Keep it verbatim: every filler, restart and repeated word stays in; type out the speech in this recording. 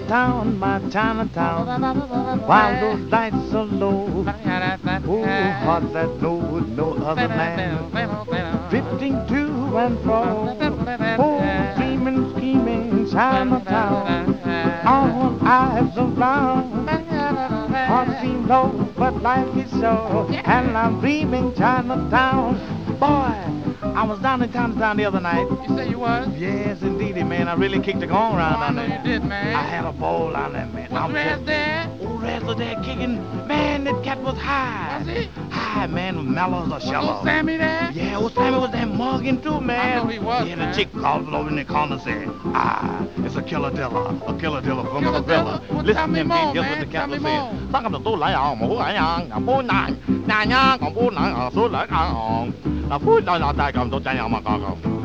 Chinatown, my Chinatown, while those lights are low. Oh, heart that knows no other land, drifting to and fro. Oh, dreaming, scheming Chinatown, all eyes around. Heart seems low, but life is so, and I'm dreaming Chinatown. Boy, I was down in Chinatown the other night. You say you was? Yes, indeedy, man. I really kicked the gong Oh, around I down know there. you did, man. I had a ball down there, man. Was I'm Raz telling- there? Oh, Raz was there kicking. Man, that cat was high. Was he? High, man, with mellows or Was shallow. old Sammy there? Yeah, old Sammy was there mugging too, man. I know he was, Yeah, man. the chick called over in the corner and said, ah, it's a killer dilla, a killer dilla from Killer Sevilla. Dilla? Well, Listen tell to me him, more, Pete, here's man. what the cat Tell was me saying. more. Sang up the two lay on, who I am, I'm born nine, nine, nine, I'm born nine, so like I am. Now, food, I'm not that, I'm not that, I'm